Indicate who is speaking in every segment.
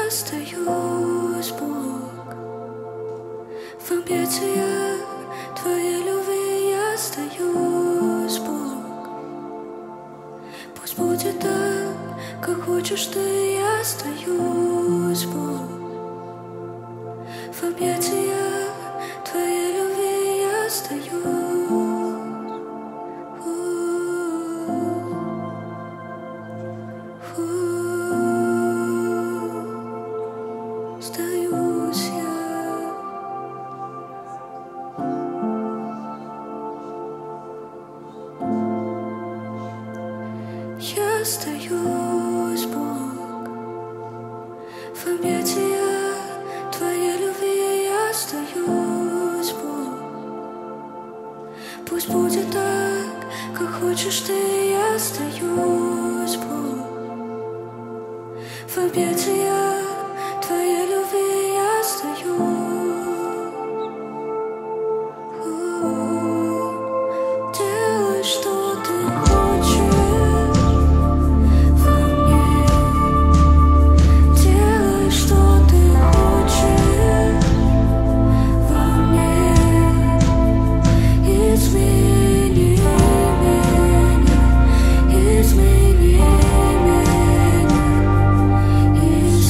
Speaker 1: остаюсь, Бог. В объятиях Твоей любви я остаюсь, Бог. Пусть будет так, как хочешь Ты, я остаюсь, Бог. В объятиях Твоей любви я остаюсь. Остаюсь я остаюсь, Бог. В объятиях Твоей любви я остаюсь, Бог. Пусть будет так, как хочешь Ты, я остаюсь, Бог. В объятиях Твоей любви я остаюсь. Делай, что Ты хочешь во мне. Делай, что Ты хочешь во мне. Измени меня, измени меня, измени.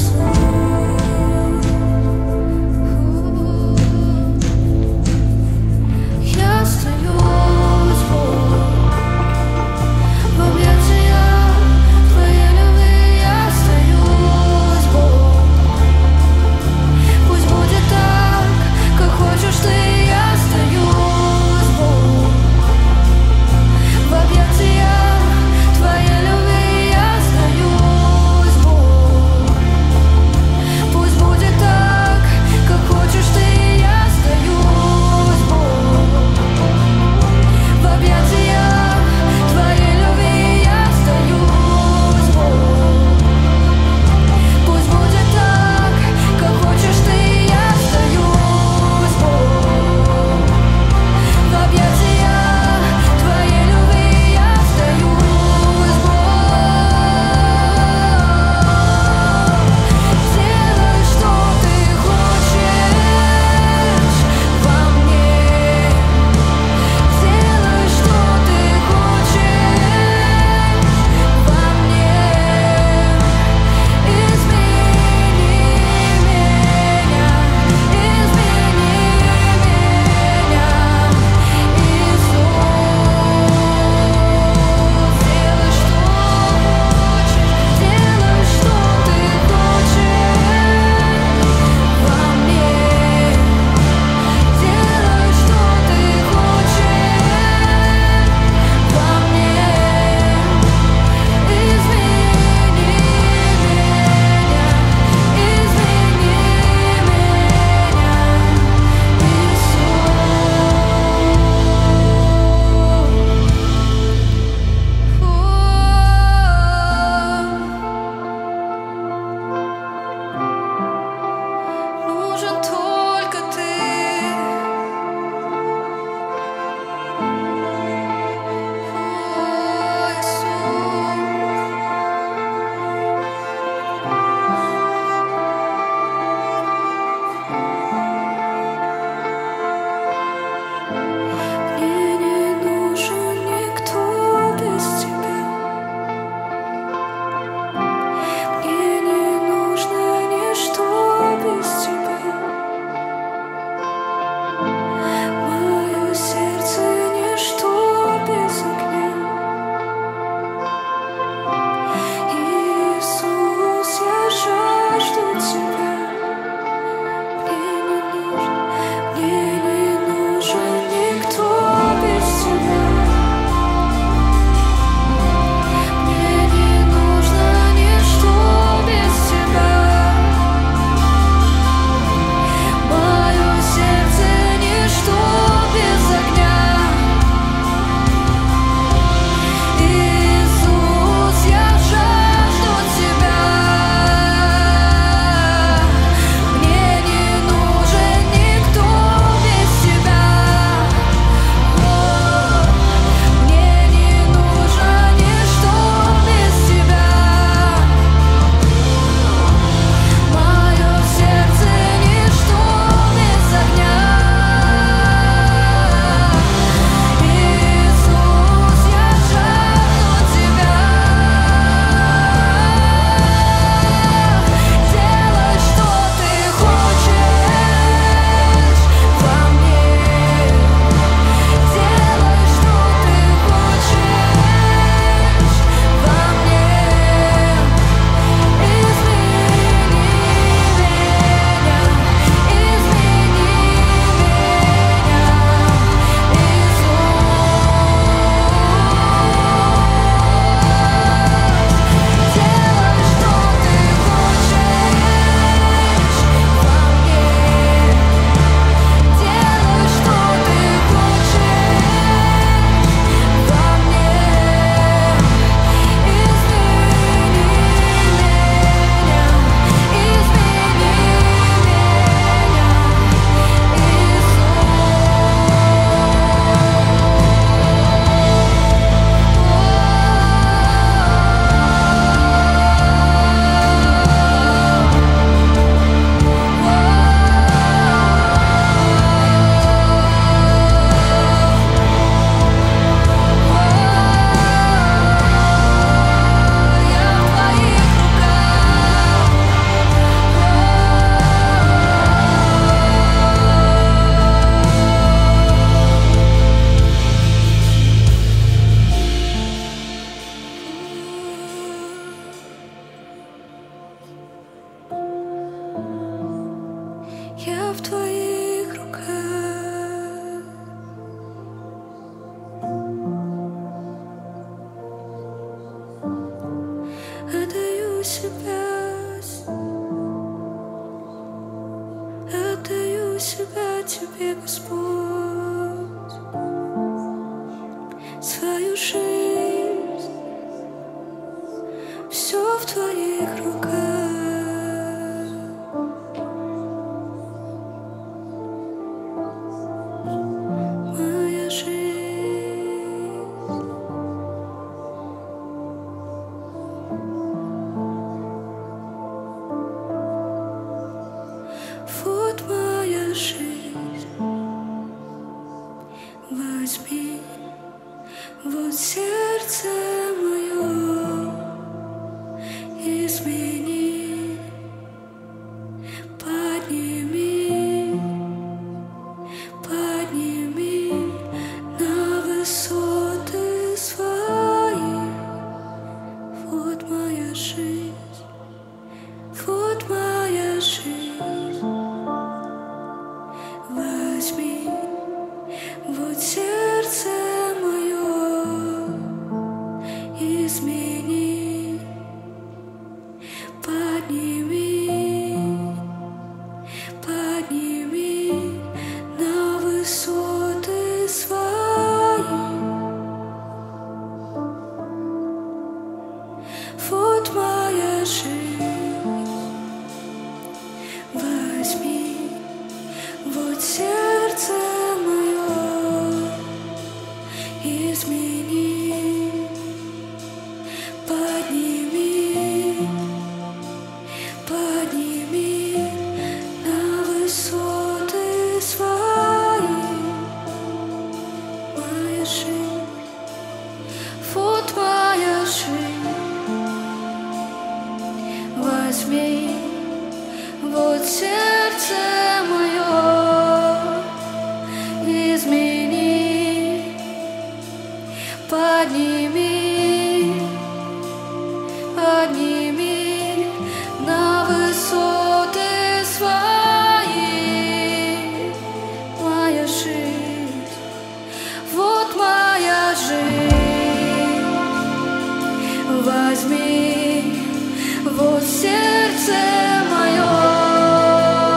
Speaker 1: Отдаю себя тебе, Господь, свою жизнь, все в твоих руках. Моя жизнь, вот моя жизнь. Возьми вот сердце мое, измени, подними, подними на высоты свои. Вот моя жизнь, вот моя жизнь. Возьми вот сердце мое, измени, подними, подними на высоты свои. Вот моя жизнь. Возьми вот сердце мое, измени, подними, подними на высоты свои. Моя жизнь, вот моя жизнь. Возьми вот сердце мое, измени, подними, подними на высоты свои. Моя жизнь, вот моя жизнь. Возьми вот сердце мое,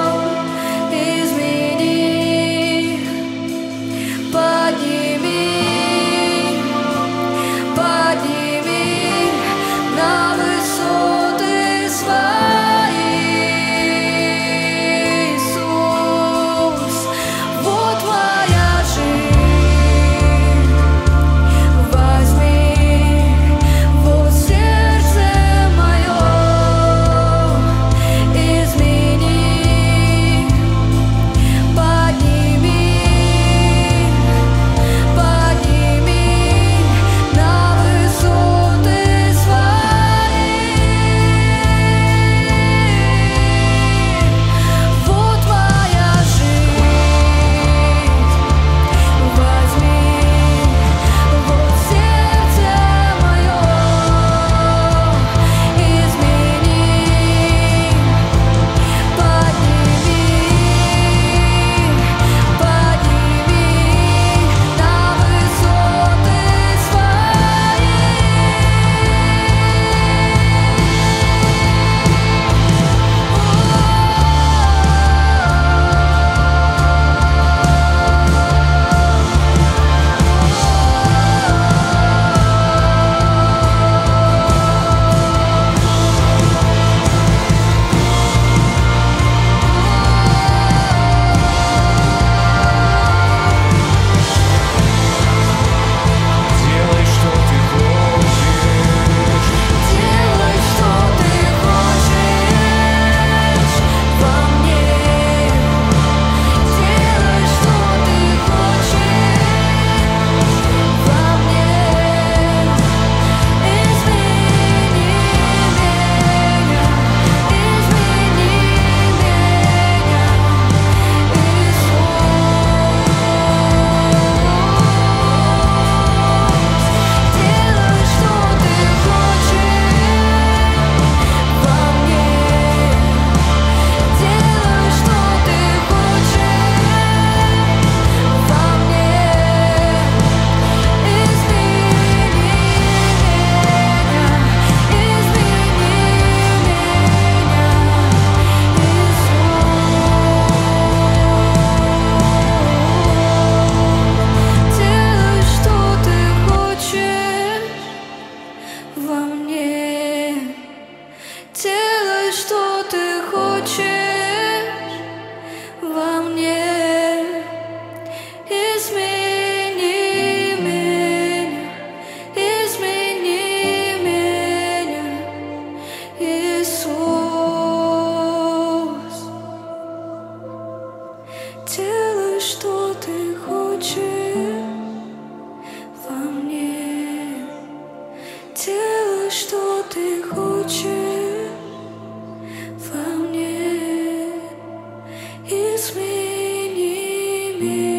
Speaker 1: мир.